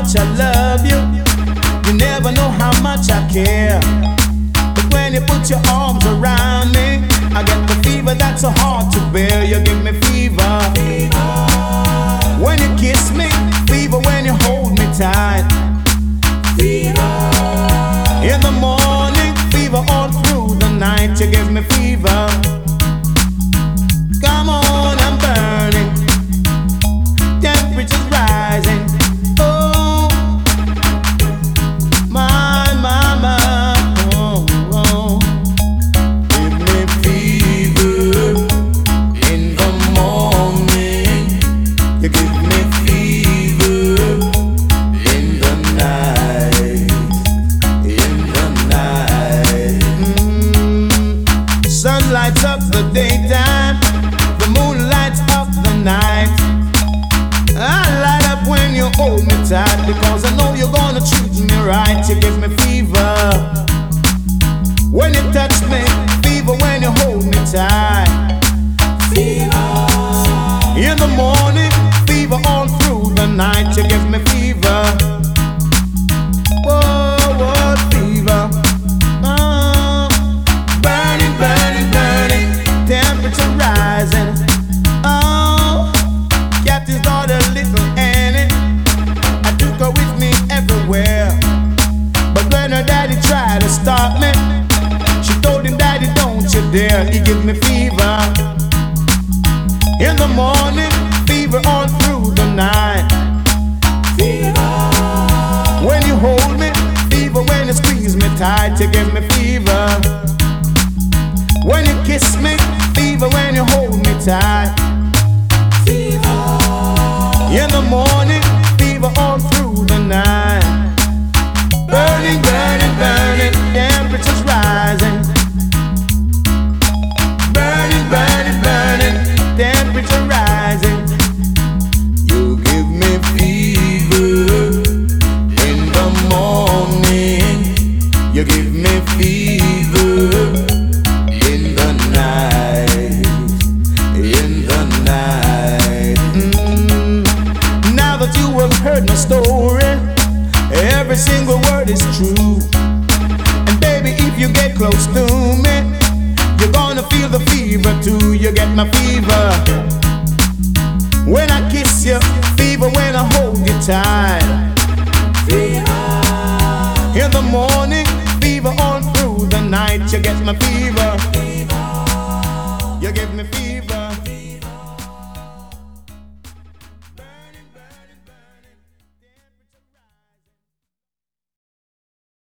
much I love you. You never know how much I care. But when you put your arms around me, I get the fever that's so hard to bear. You give me fever. When you kiss me, fever when you hold me tight. In the morning, fever all through the night. You give me fever. Come on, I'm burning. Temperature's rising. Oh, my mama. Oh, oh. Give me fever in the morning. You give me fever in the night. In the night. Sun lights up the daytime. The moon lights up the night. I light up when you hold me tight, because I know you're gonna treat me right. You give me fever when you touch me, fever when you hold me tight. Fever in the morning, fever all through the night. You give me fever. Whoa, whoa, fever. Oh, burning, burning, burning. Temperature rising. Oh, Captain's daughter, little Annie. I took her with me everywhere. But when her daddy tried to stop me, she told him, Daddy, don't you dare. He give me fever. In the morning, fever all through the night. Fever when you hold me, fever when you squeeze me tight. You give me fever. When you kiss me, fever when you hold me tight. Fever in the morning, fever all through the night. Burning, burning, burning, temperature's rising. Burning, burning, burning, temperature rising. You give me fever in the morning. You give me fever in the night. In the night. Now that you have heard my story, every single word is true. And baby, if you get close to me, you're gonna feel the fever too. You get my fever when I kiss you, fever when I hold you tight. Fever in the morning, fever all through the night. You get my fever. You give me fever.